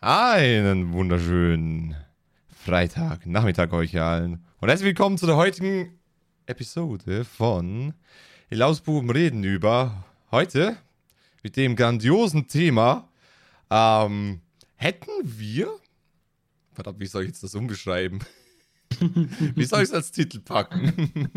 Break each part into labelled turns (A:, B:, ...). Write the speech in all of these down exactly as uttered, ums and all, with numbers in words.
A: Einen wunderschönen Freitag, Nachmittag euch allen. Und herzlich willkommen zu der heutigen Episode von Die Lausbuben reden über. Heute mit dem grandiosen Thema, ähm, hätten wir... Verdammt, wie soll ich jetzt das umbeschreiben? Wie soll ich es als Titel packen?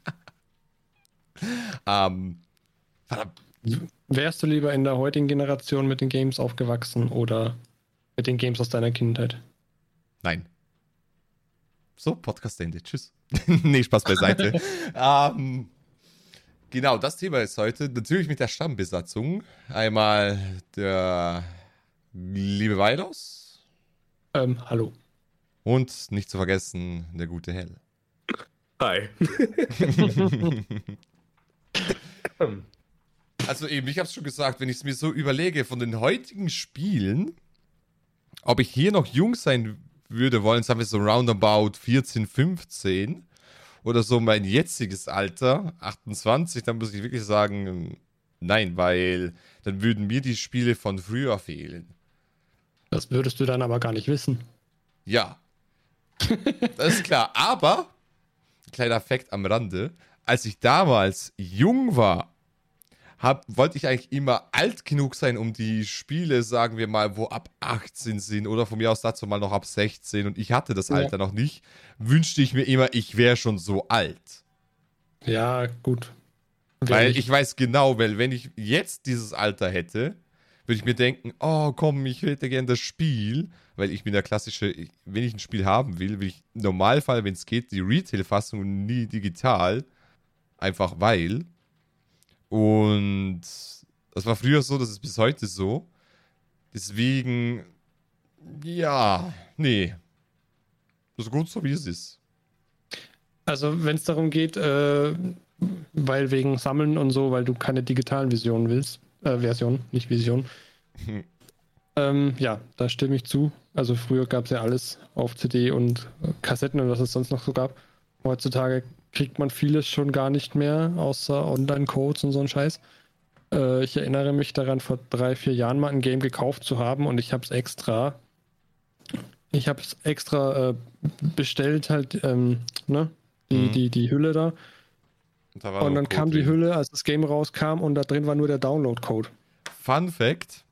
A: ähm, verdammt.
B: Wärst du lieber in der heutigen Generation mit den Games aufgewachsen oder mit den Games aus deiner Kindheit?
A: Nein. So, Podcast Ende. Tschüss. Nee, Spaß beiseite. ähm, genau, das Thema ist heute natürlich mit der Stammbesatzung. Einmal der liebe Weilos.
B: Ähm, hallo.
A: Und nicht zu vergessen, der gute Hell.
C: Hi.
A: Also eben, ich habe es schon gesagt, wenn ich es mir so überlege, von den heutigen Spielen, ob ich hier noch jung sein würde wollen, sagen wir so roundabout vierzehn, fünfzehn oder so mein jetziges Alter, achtundzwanzig, dann muss ich wirklich sagen, nein, weil dann würden mir die Spiele von früher fehlen.
B: Das würdest du dann aber gar nicht wissen.
A: Ja, das ist klar, aber, kleiner Fakt am Rande, als ich damals jung war, Hab, wollte ich eigentlich immer alt genug sein, um die Spiele, sagen wir mal, wo ab achtzehn sind oder von mir aus dazu mal noch ab sechzehn und ich hatte das Alter ja noch nicht, wünschte ich mir immer, ich wäre schon so alt.
B: Ja, gut.
A: Weil ich, ich weiß genau, weil wenn ich jetzt dieses Alter hätte, würde ich mir denken, oh komm, ich hätte gern das Spiel, weil ich bin der klassische, wenn ich ein Spiel haben will, will ich im Normalfall, wenn es geht, die Retail-Fassung und nie digital, einfach weil... Und das war früher so, das ist bis heute so. Deswegen, ja, nee. Das ist gut so, wie es ist.
B: Also, wenn es darum geht, äh, weil wegen Sammeln und so, weil du keine digitalen Visionen willst, äh, Version, nicht Vision. Hm. Ähm, ja, da stimme ich zu. Also, früher gab es ja alles auf C D und Kassetten und was es sonst noch so gab. Heutzutage kriegt man vieles schon gar nicht mehr, außer Online-Codes und so ein Scheiß. Äh, ich erinnere mich daran, vor drei, vier Jahren mal ein Game gekauft zu haben und ich habe es extra ich habe es extra äh, bestellt, halt, ähm, ne, die, mhm. die, die Hülle da. Und, da und dann kam die Hülle, als das Game rauskam und da drin war nur der Download-Code.
A: Fun Fact,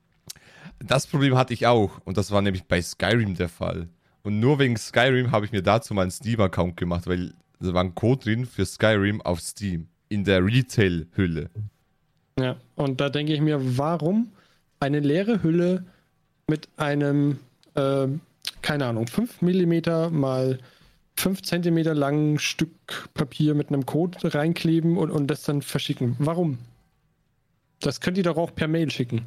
A: das Problem hatte ich auch und das war nämlich bei Skyrim der Fall. Und nur wegen Skyrim habe ich mir dazu mal einen Steam-Account gemacht, weil da war ein Code drin für Skyrim auf Steam. In der Retail-Hülle.
B: Ja, und da denke ich mir, warum eine leere Hülle mit einem, äh, keine Ahnung, fünf Millimeter mal fünf Zentimeter langen Stück Papier mit einem Code reinkleben und, und das dann verschicken? Warum? Das könnt ihr doch auch per Mail schicken.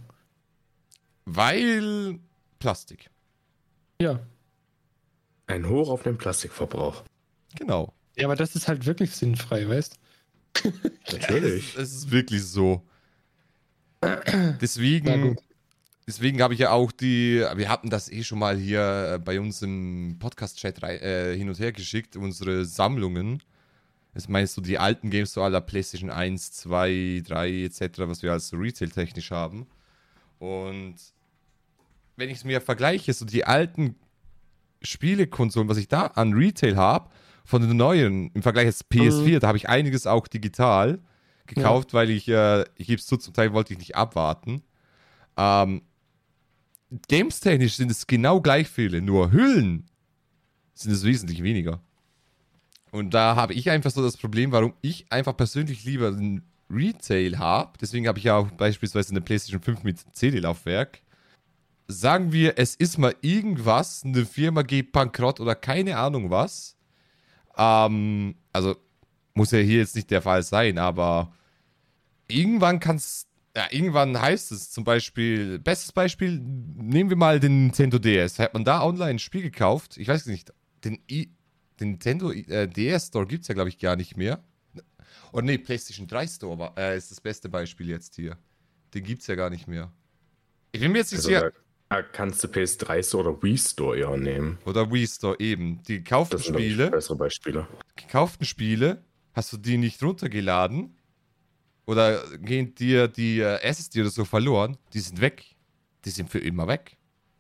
A: Weil Plastik.
B: Ja.
C: Ein Hoch auf den Plastikverbrauch.
A: Genau.
B: Ja, aber das ist halt wirklich sinnfrei, weißt
C: du? Natürlich.
A: Es ist wirklich so. Deswegen, deswegen habe ich ja auch die, wir hatten das eh schon mal hier bei uns im Podcast-Chat äh, hin und her geschickt, unsere Sammlungen. Das meinst du, die alten Games so aller PlayStation eins, zwei, drei et cetera, was wir als Retail-technisch haben. Und wenn ich es mir vergleiche, so die alten Spielekonsolen, was ich da an Retail habe, von den neuen, im Vergleich jetzt P S vier, mhm. da habe ich einiges auch digital gekauft, ja. weil ich, äh, ich gebe es zu, zum Teil wollte ich nicht abwarten. Ähm, Games-technisch sind es genau gleich viele, nur Hüllen sind es wesentlich weniger. Und da habe ich einfach so das Problem, warum ich einfach persönlich lieber ein Retail habe. Deswegen habe ich ja auch beispielsweise eine PlayStation fünf mit C D-Laufwerk. Sagen wir, es ist mal irgendwas, eine Firma geht bankrott oder keine Ahnung was. Ähm, also muss ja hier jetzt nicht der Fall sein, aber irgendwann kann es, ja, irgendwann heißt es zum Beispiel, bestes Beispiel, nehmen wir mal den Nintendo D S. Hat man da online ein Spiel gekauft? Ich weiß nicht, den, I, den Nintendo äh, D S Store gibt es ja, glaube ich, gar nicht mehr. Oder nee, PlayStation drei Store war, äh, ist das beste Beispiel jetzt hier. Den gibt es ja gar nicht mehr. Ich bin mir jetzt nicht
C: also
A: sicher.
C: Da kannst du P S drei Store oder Wii Store eher nehmen.
A: Oder Wii Store eben. Die gekauften
C: das sind
A: Spiele.
C: Bessere Beispiele.
A: Gekauften Spiele, hast du die nicht runtergeladen? Oder gehen dir die äh, S S D oder so verloren? Die sind weg. Die sind für immer weg.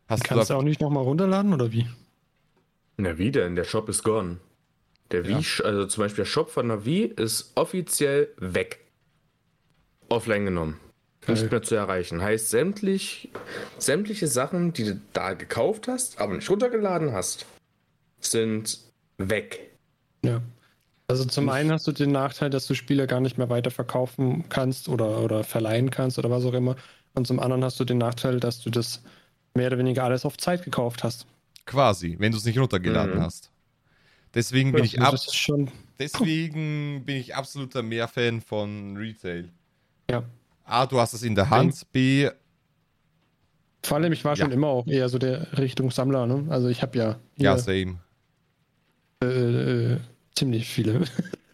A: Hast
B: Kannst
A: du
B: du auch nicht nochmal runterladen oder wie?
C: Na wie denn? Der Shop ist gone. Der
A: Ja.
C: Wii, also zum Beispiel der Shop von der Wii ist offiziell weg. Offline genommen.
B: Geil.
C: Nicht mehr zu erreichen. Heißt, sämtlich, sämtliche Sachen, die du da gekauft hast, aber nicht runtergeladen hast, sind weg.
B: Ja. Also zum einen hast du den Nachteil, dass du Spiele gar nicht mehr weiter verkaufen kannst oder, oder verleihen kannst oder was auch immer. Und zum anderen hast du den Nachteil, dass du das mehr oder weniger alles auf Zeit gekauft hast.
A: quasi, wenn du es nicht runtergeladen
C: Mhm.
A: hast. Deswegen bin
B: Ja,
A: ich
B: also
A: ab,
B: das ist schon.
A: deswegen bin ich absoluter Mehr-Fan von Retail.
B: Ja.
A: A, du hast es in der Hand. B,
B: Vor allem, ich war
A: Ja.
B: schon immer auch eher so der Richtung Sammler, ne? Also ich habe ja hier
A: ja, same.
B: äh, äh, ziemlich viele.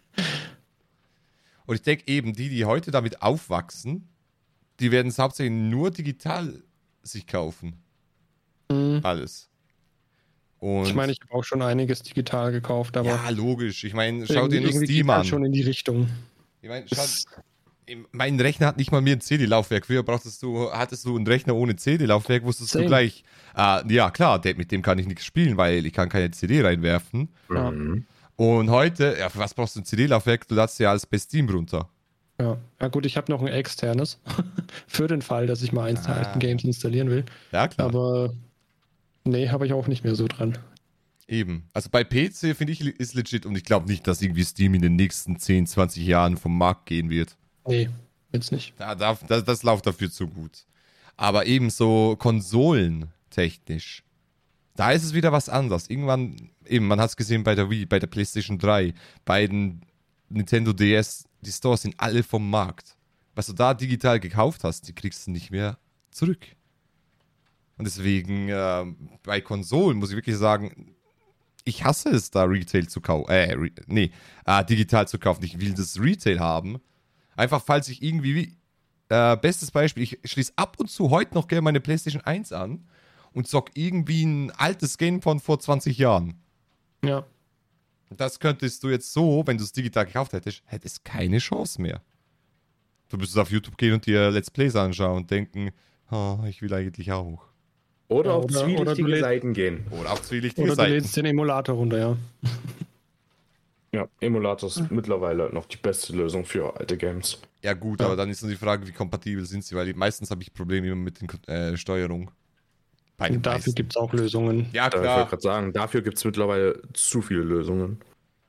A: Und ich denke eben, die, die heute damit aufwachsen, die werden es hauptsächlich nur digital sich kaufen.
B: Mhm.
A: Alles. Und
B: Ich meine, ich habe auch schon einiges digital gekauft, aber
A: ja, logisch. Ich meine, schau dir nur
B: irgendwie
A: Steam
B: geht halt
A: an.
B: schon in die Richtung.
A: Ich meine, schau,
B: Das,
A: mein Rechner hat nicht mal mehr ein C D-Laufwerk. Früher brauchtest du, hattest du einen Rechner ohne C D-Laufwerk, wusstest
B: Same.
A: du gleich, ah, ja klar, der, mit dem kann ich nichts spielen, weil ich kann keine C D reinwerfen.
B: Ja.
C: Mhm.
A: Und heute, ja, für was brauchst du ein C D-Laufwerk? Du ladst ja alles bei Steam runter.
B: ja. ja gut, ich habe noch ein externes für den Fall, dass ich mal eins der
A: Ah.
B: alten Games installieren will.
A: Ja, klar.
B: Aber nee, habe ich auch nicht mehr so dran.
A: Eben. Also bei P C finde ich ist legit und ich glaube nicht, dass irgendwie Steam in den nächsten zehn, zwanzig Jahren vom Markt gehen wird.
B: Nee, jetzt nicht.
A: Da, da, das, das läuft dafür zu gut. Aber eben so konsolentechnisch, da ist es wieder was anderes. Irgendwann, eben, man hat es gesehen bei der Wii, bei der PlayStation drei, bei den Nintendo D S, die Stores sind alle vom Markt. Was du da digital gekauft hast, die kriegst du nicht mehr zurück. Und deswegen, äh, bei Konsolen muss ich wirklich sagen, ich hasse es da Retail zu kaufen, äh, re nee, äh, digital zu kaufen. Ich will das Retail haben. Einfach, falls ich irgendwie, äh, bestes Beispiel, ich schließe ab und zu heute noch gerne meine PlayStation eins an und zock irgendwie ein altes Game von vor zwanzig Jahren.
B: Ja.
A: Das könntest du jetzt so, wenn du es digital gekauft hättest, hättest keine Chance mehr. Du müsstest auf YouTube gehen und dir Let's Plays anschauen und denken, oh, ich will eigentlich auch.
C: Oder
B: Ja,
C: auf
B: oder- oder
C: zwielichtige
B: du lädst-
C: Seiten gehen.
A: Oder auf zwielichtige
B: Oder du
A: Seiten.
B: lädst den Emulator runter, ja.
C: Ja, Emulator ist mittlerweile noch die beste Lösung für alte Games.
A: Ja gut,
B: Ja.
A: aber dann ist nur die Frage, wie kompatibel sind sie, weil die, meistens habe ich Probleme immer mit den äh, Steuerung. Bei den
B: Und dafür
A: meisten.
B: gibt es auch Lösungen.
A: Ja,
C: Äh, ich wollte
A: klar.
C: gerade sagen, dafür gibt es mittlerweile zu viele Lösungen.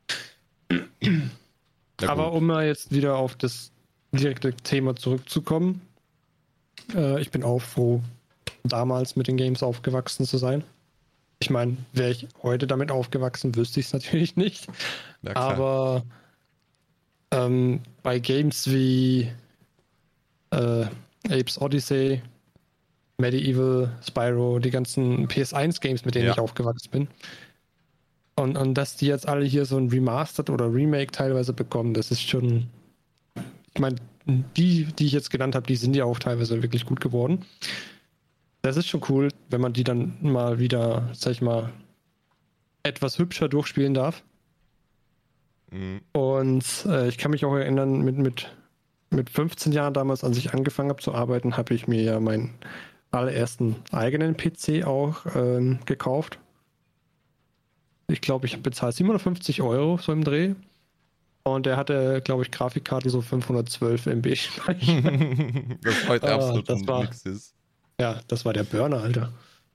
A: Ja,
B: Aber
A: gut.
B: um mal jetzt wieder auf das direkte Thema zurückzukommen, äh, ich bin auch froh, damals mit den Games aufgewachsen zu sein. Ich meine, wäre ich heute damit aufgewachsen, wüsste ich es natürlich nicht.
A: Ja, klar.
B: Aber ähm, bei Games wie äh, Apes Odyssey, Medieval, Spyro, die ganzen P S eins Games, mit denen
A: Ja.
B: ich aufgewachsen bin. Und, und dass die jetzt alle hier so ein Remastered oder Remake teilweise bekommen, das ist schon. Ich meine, die, die ich jetzt genannt habe, die sind ja auch teilweise wirklich gut geworden. Das ist schon cool, wenn man die dann mal wieder, sag ich mal, etwas hübscher durchspielen darf.
A: Mhm.
B: Und äh, ich kann mich auch erinnern, mit, mit, mit fünfzehn Jahren damals, als ich angefangen habe zu arbeiten, habe ich mir ja meinen allerersten eigenen P C auch ähm, gekauft. Ich glaube, ich habe bezahlt siebenhundertfünfzig Euro so im Dreh. Und der hatte, glaube ich, Grafikkarte so fünfhundertzwölf Megabyte Speicher.
A: Das heute
B: Ah,
A: absolut
B: das war-
A: nix ist.
B: Ja, das war der Burner, Alter.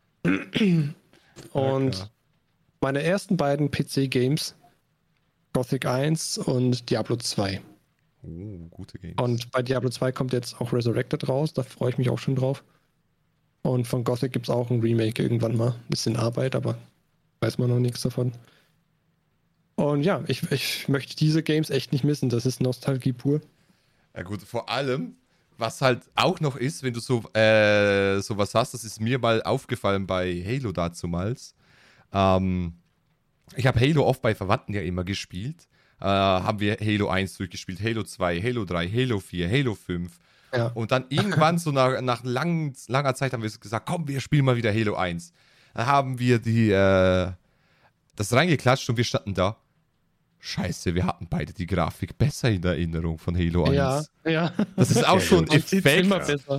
B: Und
A: klar.
B: meine ersten beiden P C-Games, Gothic eins und Diablo zwei.
A: Oh, gute Games.
B: Und bei Diablo zwei kommt jetzt auch Resurrected raus, da freue ich mich auch schon drauf. Und von Gothic gibt es auch ein Remake irgendwann mal. Bisschen Arbeit, aber weiß man noch nichts davon. Und ja, ich, ich möchte diese Games echt nicht missen. Das ist Nostalgie pur.
A: Ja gut, vor allem, was halt auch noch ist, wenn du so äh, sowas hast, das ist mir mal aufgefallen bei Halo dazumals. Ähm, ich habe Halo oft bei Verwandten ja immer gespielt. Äh, haben wir Halo eins durchgespielt, Halo zwei, Halo drei, Halo vier, Halo fünf.
B: Ja.
A: Und dann irgendwann so nach, nach lang, langer Zeit haben wir gesagt, komm, wir spielen mal wieder Halo eins. Dann haben wir die, äh, das reingeklatscht und wir standen da. Scheiße, wir hatten beide die Grafik besser in der Erinnerung von Halo eins.
B: Ja, ja.
A: Das ist auch
C: Ja,
A: so ein
C: gut.
B: Man sieht's
A: Effekt.
B: immer besser.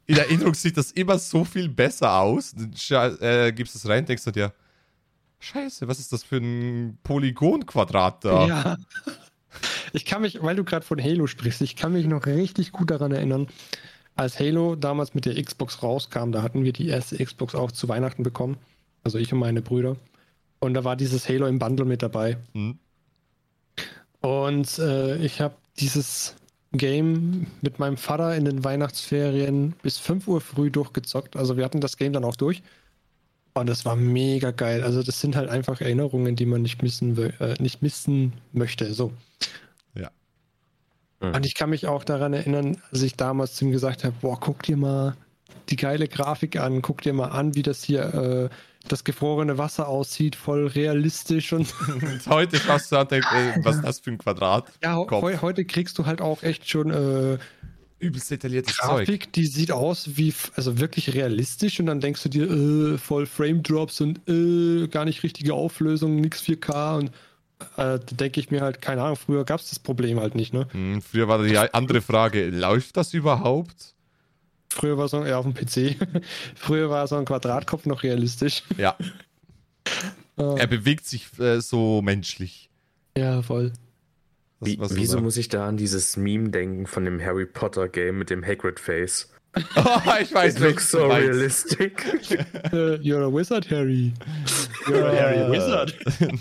A: in Erinnerung sieht das immer so viel besser aus. Dann scha- äh, gibst es rein, denkst du dir, Scheiße, was ist das für ein Polygonquadrat da?
B: Ja. Ich kann mich, weil du gerade von Halo sprichst, ich kann mich noch richtig gut daran erinnern, als Halo damals mit der Xbox rauskam, da hatten wir die erste Xbox auch zu Weihnachten bekommen. Also ich und meine Brüder. Und da war dieses Halo im Bundle mit dabei.
A: Hm.
B: Und äh, ich habe dieses Game mit meinem Vater in den Weihnachtsferien bis fünf Uhr früh durchgezockt. Also wir hatten das Game dann auch durch. Und das war mega geil. Also das sind halt einfach Erinnerungen, die man nicht missen, äh, nicht missen möchte. So.
A: Ja.
C: Mhm.
B: Und ich kann mich auch daran erinnern, als ich damals zu ihm gesagt habe, boah, guck dir mal die geile Grafik an, guck dir mal an, wie das hier äh, das gefrorene Wasser aussieht, voll realistisch und
A: Und heute schaust du an, denkst, äh, was ist das für ein Quadrat?
B: ja, heu, heute kriegst du halt auch echt schon äh,
A: Übelst detailliertes Zeug.
B: Grafik, die sieht aus wie, f- also wirklich realistisch und dann denkst du dir, äh, voll Frame Drops und äh, gar nicht richtige Auflösung, nix vier K und äh, da denke ich mir halt, keine Ahnung, früher gab es das Problem halt nicht, ne?
A: Hm, früher war die andere Frage, läuft das überhaupt?
B: Früher war so, ja, auf dem P C, früher war so ein Quadratkopf noch realistisch.
A: Ja.
B: Äh,
A: Er bewegt sich äh, so menschlich.
B: ja, voll.
A: Das
C: Wie,
A: war so
C: wieso
A: da.
C: muss ich da an dieses Meme denken von dem Harry Potter Game mit dem Hagrid-Face?
A: Oh, ich weiß
C: It
A: nicht,
C: looks so realistic.
B: Äh, you're a wizard, Harry. You're a Harry Wizard.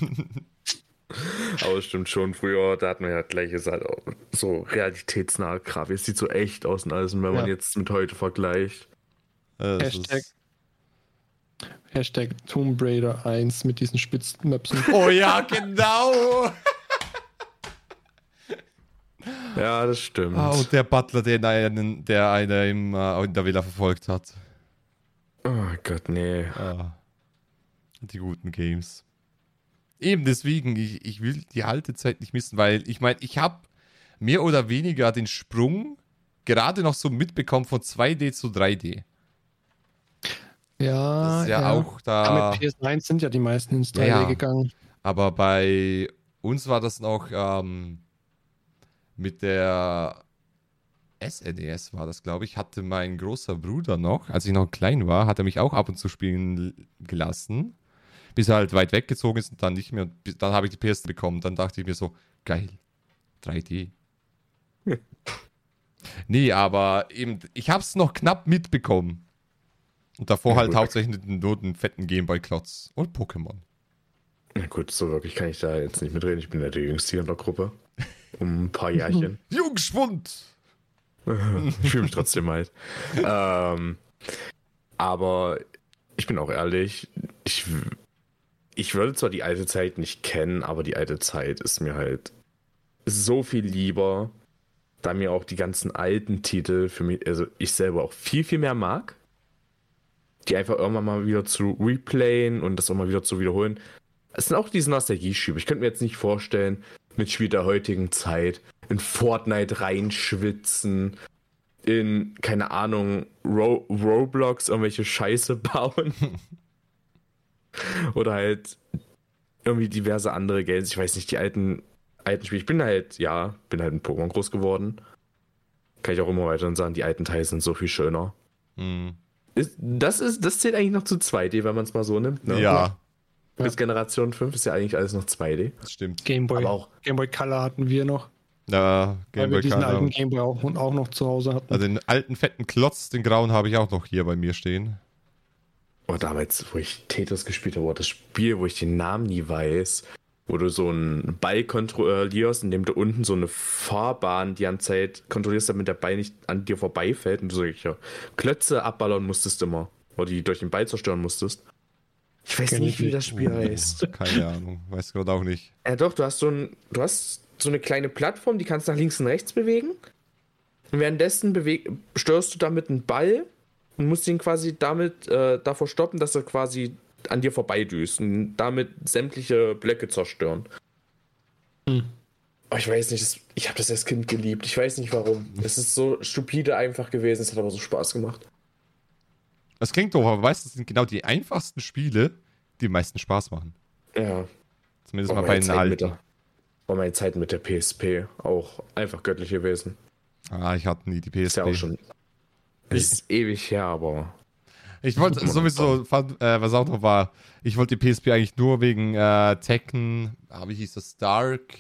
C: Aber stimmt schon, früher, da hatten wir ja gleich gesagt, auch so realitätsnahe Grafik. Es sieht so echt aus und alles, und wenn man
B: Ja.
C: jetzt mit heute vergleicht.
A: Das
B: Hashtag.
A: ist-
B: Hashtag Tomb Raider eins mit diesen Spitzmöpsen.
A: Oh ja, genau.
C: Ja, das stimmt.
A: Ah, und der Butler, den einen, der einer im, äh, in der Villa verfolgt hat.
C: Oh Gott, nee.
A: Ah, die guten Games. Eben deswegen, ich, ich will die alte Zeit nicht missen, weil ich meine, ich habe mehr oder weniger den Sprung gerade noch so mitbekommen von zwei D zu drei D.
B: Ja,
A: Das ist ja, auch da.
B: Ja, mit P S eins sind ja die meisten ins drei D
A: Ja, ja.
B: gegangen.
A: Aber bei uns war das noch ähm, mit der S N E S war das, glaube ich, hatte mein großer Bruder noch, als ich noch klein war, hat er mich auch ab und zu spielen l- gelassen, bis er halt weit weggezogen ist und dann nicht mehr. Und bis- dann habe ich die P S bekommen. Dann dachte ich mir so, geil, drei D. Nee, aber eben, ich habe es noch knapp mitbekommen. Und davor
C: Ja,
A: halt
C: gut.
A: hauptsächlich nur den fetten Gameboy-Klotz und Pokémon.
C: Na gut, so wirklich kann ich da jetzt nicht mitreden. Ich bin ja der Jüngste hier in der Gruppe. Um ein paar Jährchen.
A: Jungschwund!
C: Ich fühle mich trotzdem alt. ähm, aber ich bin auch ehrlich, ich, ich würde zwar die alte Zeit nicht kennen, aber die alte Zeit ist mir halt so viel lieber, da mir auch die ganzen alten Titel für mich, also ich selber auch viel, viel mehr mag, die einfach irgendwann mal wieder zu replayen und das auch mal wieder zu wiederholen. Es sind auch diese Nostalgie-Schübe. Ich könnte mir jetzt nicht vorstellen, mit Spiel der heutigen Zeit in Fortnite reinschwitzen, in, keine Ahnung, Ro Roblox irgendwelche Scheiße bauen. Oder halt irgendwie diverse andere Games. Ich weiß nicht, die alten, alten Spiele. Ich bin halt, ja, bin halt in Pokémon groß geworden. Kann ich auch immer weiter sagen, die alten Teile sind so viel schöner.
A: Hm.
C: Ist, das, ist, das zählt eigentlich noch zu zwei D, wenn man es mal so nimmt. Ne?
A: Ja,
C: Bis Generation fünf ist ja eigentlich alles noch zwei D.
A: das stimmt.
B: Gameboy.
C: Aber auch,
B: Gameboy Color hatten wir noch,
A: Ja,
B: weil wir
A: Gameboy
B: diesen
A: Color.
B: alten Gameboy auch, auch noch zu Hause hatten.
A: Also den alten fetten Klotz, den grauen, habe ich auch noch hier bei mir stehen.
C: oh, damals, wo ich Tetris gespielt habe, war das Spiel, wo ich den Namen nie weiß, wo du so einen Ball kontrollierst, indem du unten so eine Fahrbahn die ganze Zeit kontrollierst, damit der Ball nicht an dir vorbeifällt und du solche Klötze abballern musstest immer. Oder die durch den Ball zerstören musstest. Ich weiß
B: Kenn
C: nicht,
B: ich
C: wie
B: nicht.
C: das Spiel heißt.
A: Oh, keine Ahnung, weiß gerade auch nicht.
C: Ja doch, du hast so ein, du hast so eine kleine Plattform, die kannst nach links und rechts bewegen. Und währenddessen beweg störst du damit einen Ball und musst ihn quasi damit äh, davor stoppen, dass er quasi an dir vorbeidüst und damit sämtliche Blöcke zerstören.
B: Hm.
C: Oh, ich weiß nicht, das, ich habe das als Kind geliebt. Ich weiß nicht warum. Es ist so stupide einfach gewesen, es hat aber so Spaß gemacht.
A: Das klingt doch, aber weißt du, das sind genau die einfachsten Spiele, die am meisten Spaß machen.
C: Ja.
A: Zumindest
C: War
A: mal bei
C: meine
A: den
C: Zeit mit
A: alten.
C: der, war meine Zeit mit der P S P auch einfach göttlich gewesen.
A: Ah, ich hatte nie die P S
C: Ist ja
A: P.
C: auch schon. Es ist ewig her, aber.
A: Ich wollte sowieso, fand, äh, was auch noch war, ich wollte die P S P eigentlich nur wegen äh, Tekken, ah, wie hieß das, Dark,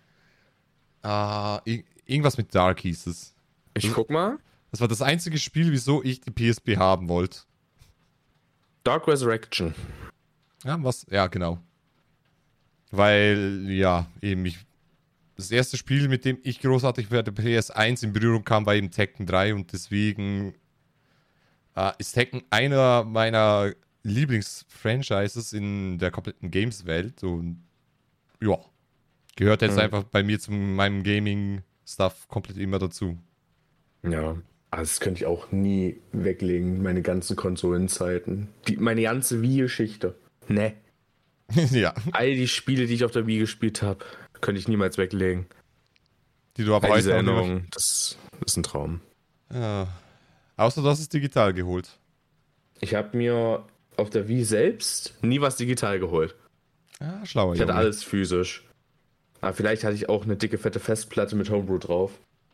A: äh, irgendwas mit Dark hieß es.
C: Ich guck mal.
A: Das war das einzige Spiel, wieso ich die P S P haben wollte.
C: Dark Resurrection.
A: Ja, was? Ja, genau. Weil, ja, eben ich, das erste Spiel, mit dem ich großartig für die P S eins in Berührung kam, war eben Tekken drei und deswegen äh, ist Tekken einer meiner Lieblingsfranchises in der kompletten Games-Welt und ja, gehört jetzt
C: Mhm.
A: einfach bei mir zu meinem Gaming-Stuff komplett immer dazu.
C: Ja. Also das könnte ich auch nie weglegen, meine ganzen Konsolenzeiten. Die, meine ganze Wii-Geschichte. Ne.
A: Ja,
C: All die Spiele, die ich auf der Wii gespielt habe, könnte ich niemals weglegen.
A: die du aber
C: All diese
A: heute auch nicht
C: Erinnerungen, das ist ein Traum.
A: mehr- Ja. Außer du hast es digital geholt.
C: Ich habe mir auf der Wii selbst nie was digital geholt.
A: Ja, schlauer
C: Ich hatte
A: Junge.
C: alles physisch. Aber vielleicht hatte ich auch eine dicke, fette Festplatte mit Homebrew drauf.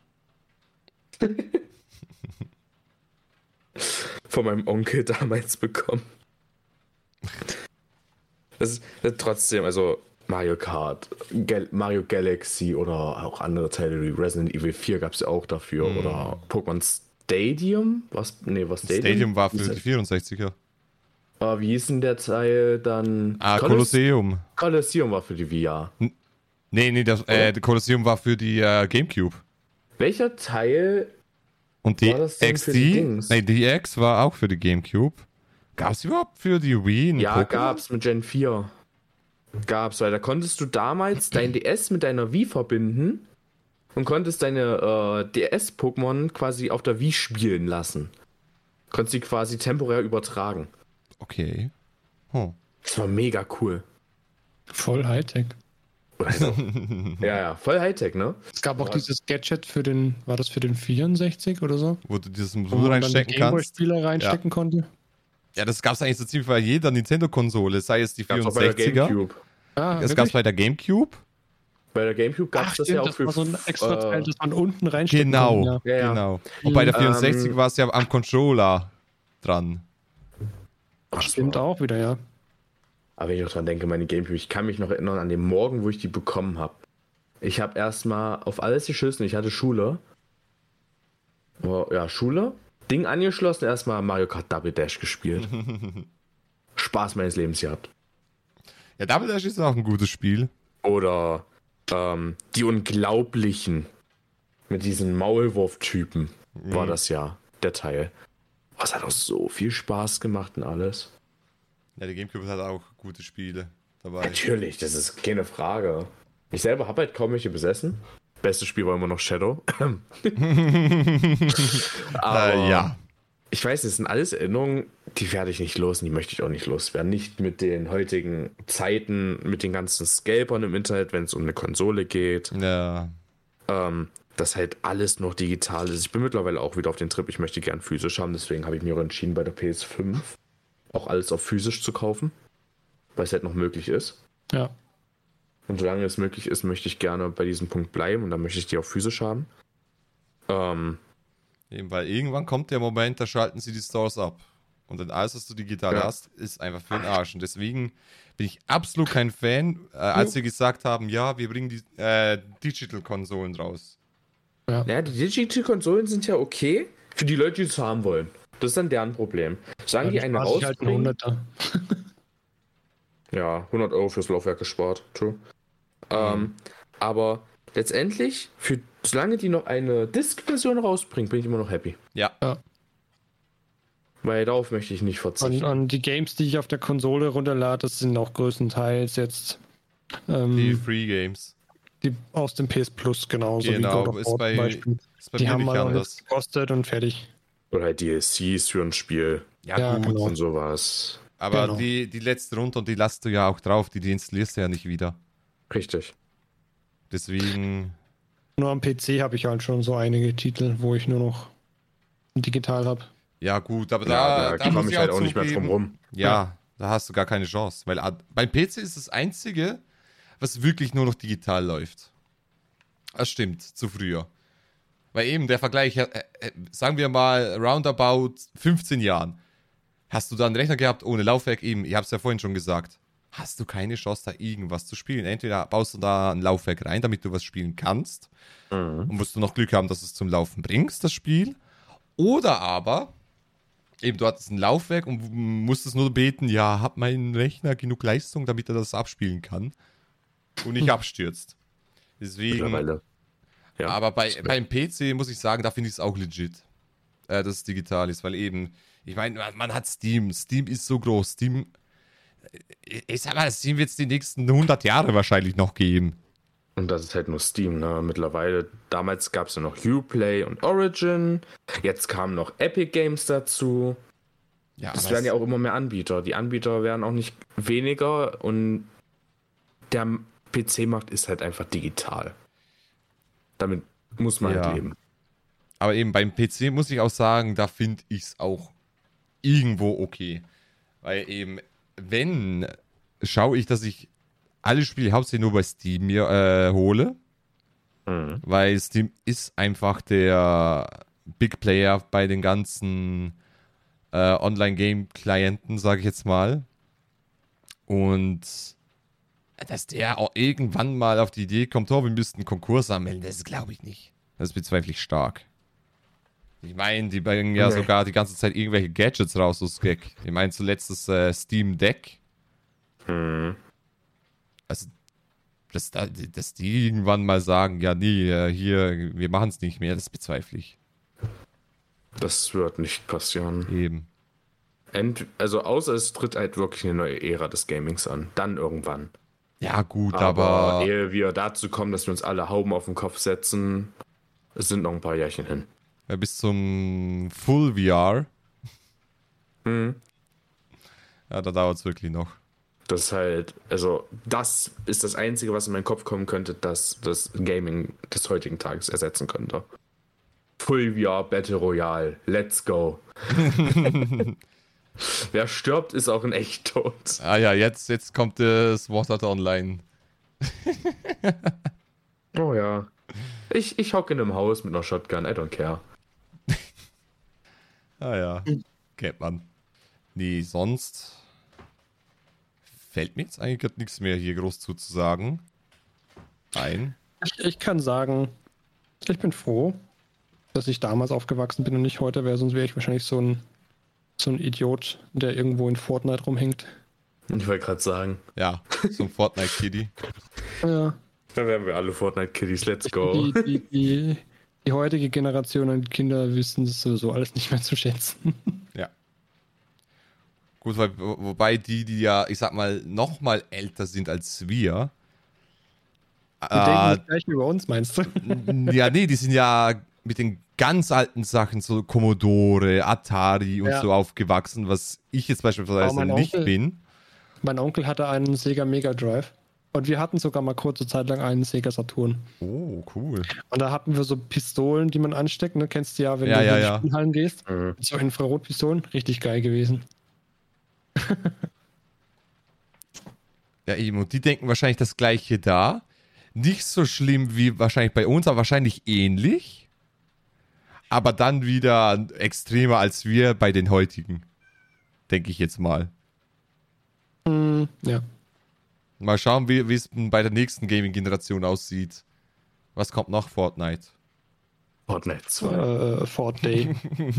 C: Von meinem Onkel damals bekommen. Das ist, das ist trotzdem, also Mario Kart, Gal Mario Galaxy oder auch andere Teile wie Resident Evil vier gab es ja auch dafür.
A: Mhm.
C: Oder Pokémon Stadium? Was? Nee, was Stadium?
A: Stadium war für
C: Wie
A: die
C: ist
A: vierundsechziger.
C: das? Ah, wie hieß denn der Teil dann?
A: Ah,
C: Colosseum.
A: Kolosseum.
C: Colosseum war für die V R.
A: Nee, nee, das äh, Kolosseum war für die äh, Gamecube.
C: Welcher Teil?
A: Und die
C: War das denn für die
A: X D,
C: Dings?
A: nee, die X war auch für die Gamecube. Gab es überhaupt für die Wii ein
C: Ja,
A: Pokémon?
C: gab's mit Gen vier. Gab's, weil da konntest du damals dein D S mit deiner Wii verbinden und konntest deine äh, D S-Pokémon quasi auf der Wii spielen lassen. Konntest sie quasi temporär übertragen.
A: Okay. Oh.
C: Das war mega cool.
B: Voll Hightech.
C: Also, ja, ja, voll Hightech, ne?
B: Es gab auch
C: Ja.
B: dieses Gadget für den, war das für den vierundsechzig oder so?
A: Wo du dieses
B: Wo
A: Modul
B: man dann die
A: reinstecken kannst.
B: Gameboy-Spieler reinstecken konnte.
A: Ja, das gab es eigentlich so ziemlich bei jeder Nintendo-Konsole, sei es die
C: Gab's auch bei der
A: vierundsechziger.
C: Gamecube.
B: Ah,
A: Das gab es bei der Gamecube.
C: Bei der Gamecube gab's
B: Ach,
C: das
B: stimmt,
C: ja auch
B: das
C: für.
B: war so ein extra
C: äh,
B: Teil, das man unten reinstecken
A: Genau,
B: konnte.
C: Ja, ja.
A: genau. Und bei der
C: Ähm,
A: vierundsechzig war es ja am Controller dran.
C: ach,
B: Ja. Stimmt auch wieder, ja.
C: Aber wenn ich auch dran denke, meine Gamecube, ich kann mich noch erinnern an den Morgen, wo ich die bekommen habe. Ich habe erstmal auf alles geschissen, ich hatte Schule. Oh, ja, Schule. Ding angeschlossen, erstmal Mario Kart Double Dash gespielt. Spaß meines Lebens gehabt.
A: Ja, Double Dash ist auch ein gutes Spiel.
C: Oder ähm, die Unglaublichen. Mit diesen Maulwurf-Typen war
A: Mhm.
C: das ja, der Teil. Was hat auch so viel Spaß gemacht und alles.
A: Ja, die Gamecube hat auch gute Spiele dabei.
C: Natürlich, das ist keine Frage. Ich selber habe halt kaum welche besessen. Bestes Spiel war immer noch Shadow. Aber
A: äh, ja.
C: ich weiß, das sind alles Erinnerungen, die werde ich nicht los und die möchte ich auch nicht loswerden. Nicht mit den heutigen Zeiten, mit den ganzen Scalpern im Internet, wenn es um eine Konsole geht.
A: Ja.
C: Ähm, dass halt alles noch digital ist. Ich bin mittlerweile auch wieder auf den Trip, ich möchte gern physisch haben, deswegen habe ich mir auch entschieden, bei der P S fünf auch alles auf physisch zu kaufen, weil es halt noch möglich ist.
B: Ja.
C: Und solange es möglich ist, möchte ich gerne bei diesem Punkt bleiben und dann möchte ich die auch physisch haben. Ähm,
A: Eben, weil irgendwann kommt der Moment, da schalten sie die Stores ab. Und dann alles, was du digital
C: Ja.
A: hast, ist einfach für den Arsch. Und deswegen bin ich absolut kein Fan, äh, als sie gesagt haben, ja, wir bringen die äh, Digital-Konsolen raus.
C: naja, die Digital-Konsolen sind ja okay für die Leute, die es haben wollen. Das ist dann deren Problem. Sagen die
B: Dann
C: eine
B: spart sich halt ein
C: rausbringen,
B: Hunderter.
C: ja, hundert Euro fürs Laufwerk gespart, true. Ähm, aber letztendlich, für, solange die noch eine Disk-Version rausbringen, bin ich immer noch happy.
A: Ja.
C: Weil darauf möchte ich nicht
B: Und,
C: verzichten.
B: und die Games, die ich auf der Konsole runterlade, das sind auch größtenteils jetzt ähm,
A: Die
B: die,
A: Free Games.
B: aus dem P S Plus, genauso
A: Genau,
B: wie God of
A: ist
B: War
A: bei-
B: zum Beispiel.
A: Ist bei
B: Die
A: mir
B: haben
A: nicht
B: mal
A: anders.
B: nichts gekostet und fertig.
C: Oder halt D L Cs für ein Spiel
A: Ja,
B: Ja,
A: gut.
B: genau.
C: und sowas.
A: Aber
B: Genau.
A: die, die letzte runter und die lässt du ja auch drauf, die, die installierst du ja nicht wieder.
C: Richtig.
A: Deswegen,
B: Nur am P C habe ich halt schon so einige Titel, wo ich nur noch digital habe.
A: ja gut, aber
C: Ja,
A: da,
C: da,
A: da muss
C: komme
A: ich
C: ich halt auch
A: auch
C: nicht mehr
A: zugeben,
C: drum rum.
A: Ja, da hast du gar keine Chance. Weil ad- beim P C ist das Einzige, was wirklich nur noch digital läuft. Das stimmt, zu früher. Weil eben der Vergleich, äh, äh, sagen wir mal, roundabout fünfzehn Jahren, hast du da einen Rechner gehabt ohne Laufwerk, eben, ich habe es ja vorhin schon gesagt, hast du keine Chance, da irgendwas zu spielen. Entweder baust du da ein Laufwerk rein, damit du was spielen kannst, mhm. und musst du noch Glück haben, dass du es zum Laufen bringst, das Spiel. Oder aber, eben, du hattest ein Laufwerk und musstest nur beten, ja, hat mein Rechner genug Leistung, damit er das abspielen kann und nicht abstürzt. Deswegen, ja, aber bei, beim P C muss ich sagen, da finde ich es auch legit, äh, dass es digital ist, weil eben, ich meine, man, man hat Steam, Steam ist so groß, Steam, ich sag mal, Steam wird es die nächsten hundert Jahre wahrscheinlich noch geben.
C: Und das ist halt nur Steam, ne? Mittlerweile, damals gab es ja noch Uplay und Origin, jetzt kamen noch Epic Games dazu. Ja, es werden ja auch immer mehr Anbieter. Die Anbieter werden auch nicht weniger und der P C-Markt ist halt einfach digital. Damit muss man
A: ja.
C: halt leben.
A: Aber eben beim P C muss ich auch sagen, da finde ich es auch irgendwo okay. Weil eben, wenn, schaue ich, dass ich alle Spiele hauptsächlich nur bei Steam mir äh, hole. Mhm. Weil Steam ist einfach der Big Player bei den ganzen äh, Online-Game-Klienten, sage ich jetzt mal. Und dass der auch irgendwann mal auf die Idee kommt, oh, wir müssten einen Konkurs anmelden, das glaube ich nicht. Das bezweifle ich stark. Ich meine, die bringen ja okay. sogar die ganze Zeit irgendwelche Gadgets raus aus Gag. Ich meine, zuletzt das äh, Steam Deck.
C: Hm.
A: Also, dass, dass die irgendwann mal sagen, ja, nee, hier, wir machen es nicht mehr, das bezweifle ich.
C: Das wird nicht passieren.
A: Eben.
C: Ent, also, außer es tritt halt wirklich eine neue Ära des Gamings an. Dann irgendwann.
A: Ja, gut,
C: aber...
A: aber
C: ehe wir dazu kommen, dass wir uns alle Hauben auf den Kopf setzen, es sind noch ein paar Jährchen hin.
A: Ja, bis zum Full V R.
C: Hm.
A: Ja, da dauert es wirklich noch.
C: Das ist halt, also, das ist das Einzige, was in meinen Kopf kommen könnte, dass das Gaming des heutigen Tages ersetzen könnte. Full V R Battle Royale, let's go. Wer stirbt, ist auch in echt tot.
A: Ah ja, jetzt, jetzt kommt das Sword Art Online.
C: Oh ja. Ich, ich hocke in einem Haus mit einer Shotgun, I don't care.
A: Ah ja, kennt man. Nee, sonst fällt mir jetzt eigentlich nichts mehr hier groß zuzusagen. Ein.
B: Ich, ich kann sagen, ich bin froh, dass ich damals aufgewachsen bin und nicht heute wäre, sonst wäre ich wahrscheinlich so ein So ein Idiot, der irgendwo in Fortnite rumhängt.
C: Ich wollte gerade sagen.
A: Ja, so ein Fortnite-Kitty.
B: Ja.
C: Dann wären wir alle Fortnite-Kitties, let's go.
B: Die, die, die, die heutige Generation an Kinder wissen das sowieso alles nicht mehr zu schätzen.
A: Ja. Gut, weil, wobei die, die ja, ich sag mal, noch mal älter sind als wir.
B: Die äh, denken nicht gleich wie bei uns, meinst du?
A: Ja, nee, die sind ja mit den ganz alten Sachen, so Commodore, Atari und ja. so aufgewachsen, was ich jetzt beispielsweise nicht
B: Onkel,
A: bin.
B: Mein Onkel hatte einen Sega Mega Drive und wir hatten sogar mal kurze Zeit lang einen Sega Saturn.
A: Oh, cool.
B: Und da hatten wir so Pistolen, die man ansteckt, ne? Kennst du ja, wenn
A: ja,
B: du
A: ja,
B: in die
A: ja.
B: Spielhallen gehst.
C: Mhm.
B: So Infrarotpistolen, richtig geil gewesen.
A: Ja, eben, und die denken wahrscheinlich das Gleiche da. Nicht so schlimm wie wahrscheinlich bei uns, aber wahrscheinlich ähnlich. Aber dann wieder extremer als wir bei den heutigen. Denke ich jetzt mal.
B: Mm, ja.
A: Mal schauen, wie es bei der nächsten Gaming-Generation aussieht. Was kommt noch? Fortnite.
C: Fortnite zwei.
B: Äh, Fortnite.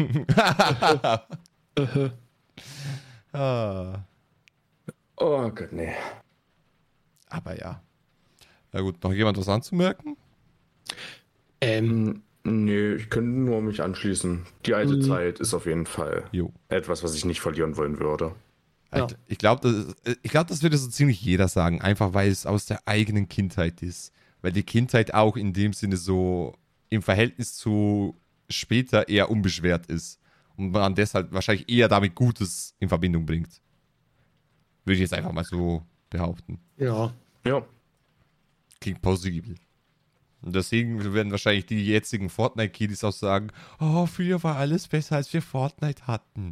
A: ah.
C: Oh Gott, nee.
A: Aber ja. Na gut, noch jemand was anzumerken?
B: Ähm...
C: Nee, ich könnte nur mich anschließen. Die alte mhm. Zeit ist auf jeden Fall
A: jo.
C: etwas, was ich nicht verlieren wollen würde.
A: Ja. Ich glaube, das, ich glaub, das würde so ziemlich jeder sagen, einfach weil es aus der eigenen Kindheit ist. Weil die Kindheit auch in dem Sinne so im Verhältnis zu später eher unbeschwert ist. Und man deshalb wahrscheinlich eher damit Gutes in Verbindung bringt. Würde ich jetzt einfach mal so behaupten.
B: Ja.
C: Ja.
A: Klingt plausibel. Und deswegen werden wahrscheinlich die jetzigen Fortnite-Kiddies auch sagen, oh, früher war alles besser, als wir Fortnite hatten.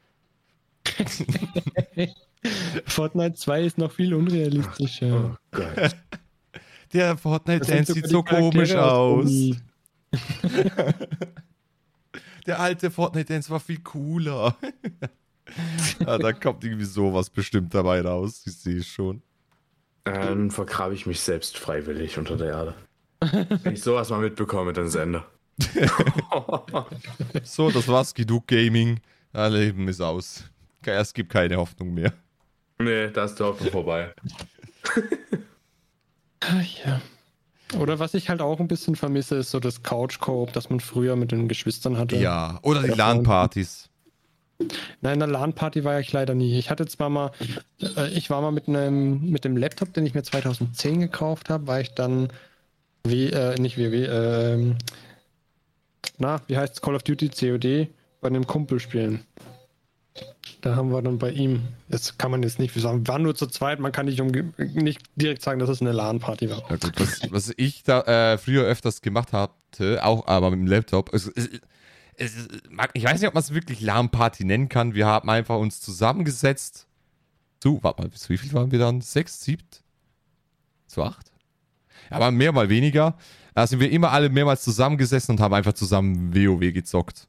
B: Fortnite zwei ist noch viel unrealistischer.
C: Oh Gott.
A: Der Fortnite-Dance sieht so komisch aus. Der alte Fortnite-Dance war viel cooler. Ja, da kommt irgendwie sowas bestimmt dabei raus. Ich sehe es schon.
C: Dann vergrabe ich mich selbst freiwillig unter der Erde. Wenn ich sowas mal mitbekomme, dann ist Ende.
A: So, das war's. Genug Gaming. Das Leben ist aus. Es gibt keine Hoffnung mehr.
C: Nee, da ist die Hoffnung vorbei.
B: Ja. Oder was ich halt auch ein bisschen vermisse, ist so das Couch-Coop, das man früher mit den Geschwistern hatte.
A: Ja, oder die LAN-Partys.
B: Nein, in der LAN-Party war ich leider nie. Ich hatte zwar mal, äh, ich war mal mit einem mit dem Laptop, den ich mir zweitausendzehn gekauft habe, war ich dann, wie, äh, nicht W W, äh, na, wie heißt es, Call of Duty C O D, bei einem Kumpel spielen. Da haben wir dann bei ihm, das kann man jetzt nicht sagen, wir waren nur zu zweit, man kann nicht, um, nicht direkt sagen, dass es eine LAN-Party war.
A: Ja, gut, was, was ich da äh, früher öfters gemacht hatte, auch aber mit dem Laptop, es, es, es, ich weiß nicht, ob man es wirklich LAN-Party nennen kann. Wir haben einfach uns zusammengesetzt. Zu, warte mal, bis wie viel waren wir dann? Sechs, sieben? Zu acht? Ja, aber mehr, mal weniger. Da sind wir immer alle mehrmals zusammengesessen und haben einfach zusammen WoW gezockt.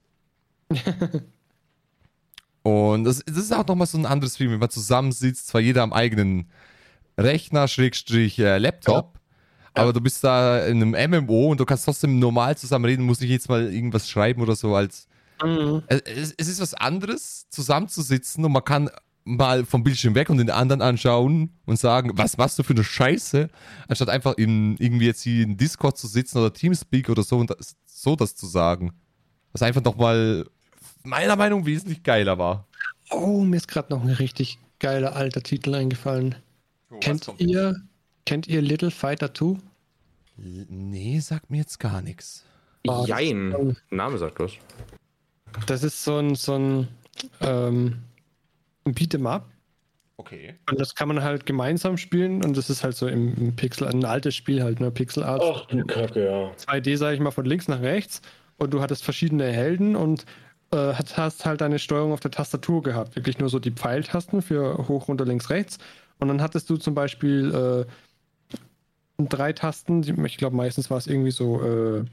A: Und das, das ist auch nochmal so ein anderes Film, wenn man zusammensitzt, zwar jeder am eigenen Rechner, Schrägstrich, äh, Laptop, ja. Aber du bist da in einem M M O und du kannst trotzdem normal zusammen reden, musst nicht jetzt mal irgendwas schreiben oder so. Als mhm. es, es ist was anderes, zusammenzusitzen und man kann mal vom Bildschirm weg und den anderen anschauen und sagen, was machst du für eine Scheiße, anstatt einfach in irgendwie jetzt hier in Discord zu sitzen oder Teamspeak oder so und das, so das zu sagen. Was einfach nochmal meiner Meinung nach wesentlich geiler war.
B: Oh, mir ist gerade noch ein richtig geiler alter Titel eingefallen. Oh, kennt ihr kennt ihr Little Fighter zwei?
A: Nee, sagt mir jetzt gar nichts.
C: Oh, Jein. Name sagt was.
B: Das ist so ein so ein ähm, ein Beat'em Up.
A: Okay.
B: Und das kann man halt gemeinsam spielen und das ist halt so im, im Pixel, ein altes Spiel halt, ne? Pixel Art.
C: Ach du Kacke, ja.
B: zwei D, sag ich mal, von links nach rechts und du hattest verschiedene Helden und äh, hast halt deine Steuerung auf der Tastatur gehabt. Wirklich nur so die Pfeiltasten für hoch, runter, links, rechts. Und dann hattest du zum Beispiel äh, drei Tasten, ich glaube meistens war es irgendwie so äh,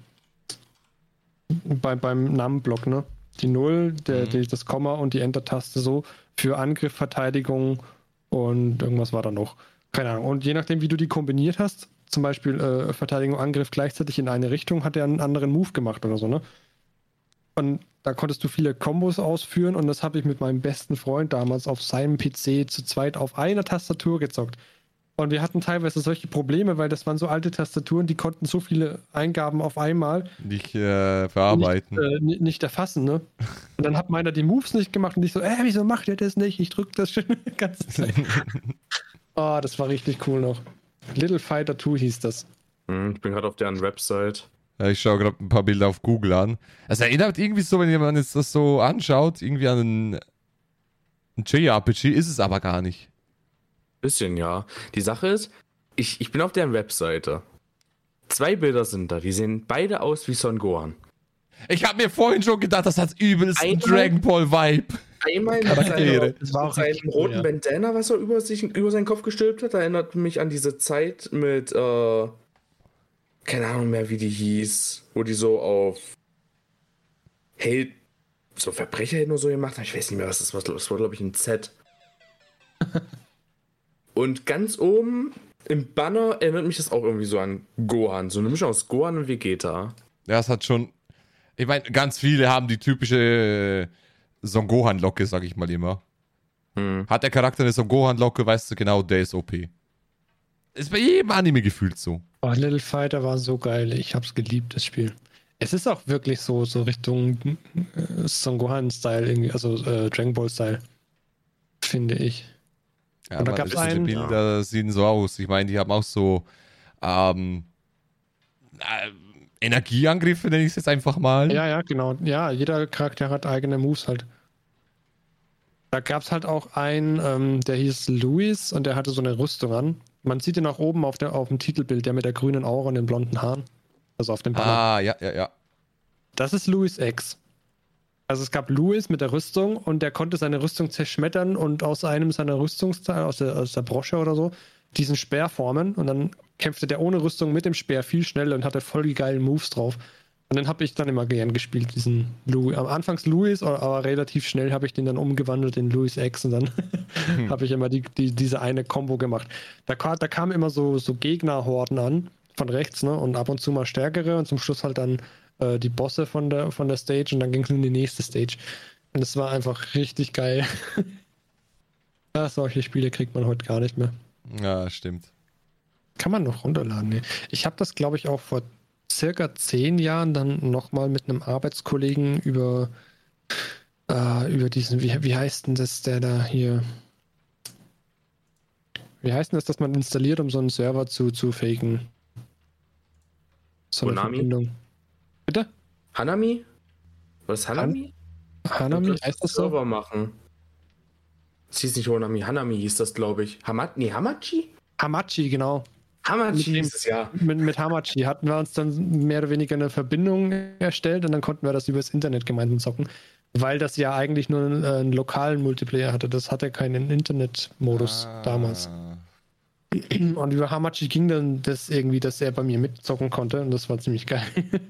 B: bei, beim Namenblock, ne? Die Null, der, mhm. die, das Komma und die Enter-Taste so für Angriff, Verteidigung und irgendwas war da noch. Keine Ahnung. Und je nachdem, wie du die kombiniert hast, zum Beispiel äh, Verteidigung, Angriff gleichzeitig in eine Richtung, hat er einen anderen Move gemacht oder so, ne? Und da konntest du viele Kombos ausführen und das habe ich mit meinem besten Freund damals auf seinem P C zu zweit auf einer Tastatur gezockt. Und wir hatten teilweise solche Probleme, weil das waren so alte Tastaturen, die konnten so viele Eingaben auf einmal
A: nicht äh, verarbeiten.
B: Nicht, äh, nicht erfassen, ne? Und dann hat meiner die Moves nicht gemacht und ich so, äh, wieso macht ihr das nicht? Ich drück das schon die ganze Zeit. Oh, das war richtig cool noch. Little Fighter zwei hieß das.
C: Ich bin gerade auf deren Website.
A: Ja, ich schaue gerade ein paar Bilder auf Google an. Es erinnert irgendwie so, wenn jemand jetzt das so anschaut, irgendwie an einen, einen J R P G, ist es aber gar nicht.
C: Bisschen, ja. Die Sache ist, ich, ich bin auf deren Webseite. Zwei Bilder sind da, die sehen beide aus wie Son Gohan.
A: Ich habe mir vorhin schon gedacht, das hat übelst einen Dragon Ball Vibe.
C: Einmal mit seinem, mit seinem roten ja. Bandana, was er über, sich, über seinen Kopf gestülpt hat, erinnert mich an diese Zeit mit, äh, keine Ahnung mehr, wie die hieß, wo die so auf Held, so Verbrecher nur so gemacht haben. Ich weiß nicht mehr, was das war. Das war, glaube ich, ein Z. Und ganz oben im Banner erinnert mich das auch irgendwie so an Gohan. So eine Mischung aus Gohan und Vegeta.
A: Ja, es hat schon. Ich meine, ganz viele haben die typische Son Gohan-Locke, sag ich mal immer. Hm. Hat der Charakter eine Son Gohan-Locke, weißt du genau, der ist O P. Ist bei jedem Anime gefühlt so.
B: Oh, Little Fighter war so geil. Ich hab's geliebt, das Spiel. Es ist auch wirklich so, so Richtung äh, Son Gohan-Style, irgendwie, also äh, Dragon Ball-Style. Finde ich.
A: Ja, und da gab's einen, die Bilder ja. sehen so aus. Ich meine, die haben auch so ähm, äh, Energieangriffe, nenne ich es jetzt einfach mal.
B: Ja, ja, genau. Ja, jeder Charakter hat eigene Moves halt. Da gab es halt auch einen, ähm, der hieß Louis und der hatte so eine Rüstung an. Man sieht ihn auch oben auf, der, auf dem Titelbild, der mit der grünen Aura und den blonden Haaren. Also auf dem Banner.
A: Ah, ja, ja, ja.
B: Das ist Louis X. Also es gab Louis mit der Rüstung und der konnte seine Rüstung zerschmettern und aus einem seiner Rüstungsteile, aus der, aus der Brosche oder so, diesen Speer formen und dann kämpfte der ohne Rüstung mit dem Speer viel schneller und hatte voll die geilen Moves drauf. Und den habe ich dann immer gern gespielt, diesen Louis. Am Anfangs Louis, aber relativ schnell habe ich den dann umgewandelt in Louis X und dann hm. habe ich immer die, die, diese eine Combo gemacht. Da, da kamen immer so, so Gegnerhorden an, von rechts, ne? Und ab und zu mal stärkere und zum Schluss halt dann äh, die Bosse von der, von der Stage und dann ging es in die nächste Stage. Und es war einfach richtig geil. Ja, solche Spiele kriegt man heute gar nicht mehr.
A: Ja, stimmt.
B: Kann man noch runterladen. Nee. Ich habe das, glaube ich, auch vor circa zehn Jahren dann nochmal mit einem Arbeitskollegen über, äh, über diesen, wie, wie heißt denn das, der da hier, wie heißt denn das, dass man installiert, um so einen Server zu, zu faken? So eine
C: Konami?
B: Verbindung. Bitte?
C: Hanami? Was ist Hanami?
B: Han- Hanami, heißt das so?
C: Server machen. Das hieß nicht Honami, Hanami hieß das, glaube ich. Hamad, nee, Hamachi?
B: Hamachi, genau.
C: Hamachi
B: Mit,
C: hieß es, ja.
B: mit, mit Hamachi hatten wir uns dann mehr oder weniger eine Verbindung erstellt und dann konnten wir das übers Internet gemeinsam zocken, weil das ja eigentlich nur einen, äh, einen lokalen Multiplayer hatte. Das hatte keinen Internet-Modus
A: Ah.
B: damals. Und über Hamachi ging dann das irgendwie, dass er bei mir mitzocken konnte und das war ziemlich geil.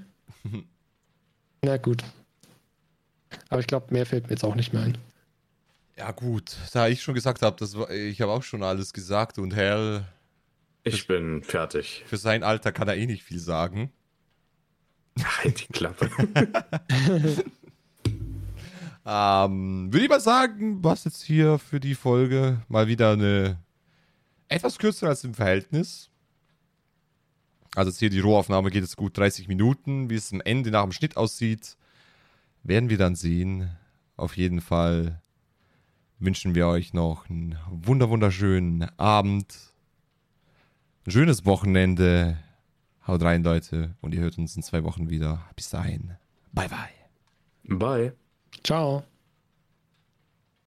B: Na gut. Aber ich glaube, mehr fällt mir jetzt auch nicht mehr ein.
A: Ja gut, da ich schon gesagt habe, das war, ich habe auch schon alles gesagt und Hell,
C: Ich bin fertig.
A: für sein Alter kann er eh nicht viel sagen.
C: Halt die Klappe.
A: Ähm, würde ich mal sagen, was jetzt hier für die Folge mal wieder eine etwas kürzer als im Verhältnis. Also jetzt hier die Rohaufnahme geht jetzt gut dreißig Minuten. Wie es am Ende nach dem Schnitt aussieht, werden wir dann sehen. Auf jeden Fall wünschen wir euch noch einen wunder wunderschönen Abend, ein schönes Wochenende. Haut rein, Leute, und ihr hört uns in zwei Wochen wieder. Bis dahin. Bye, bye.
C: Bye.
B: Ciao.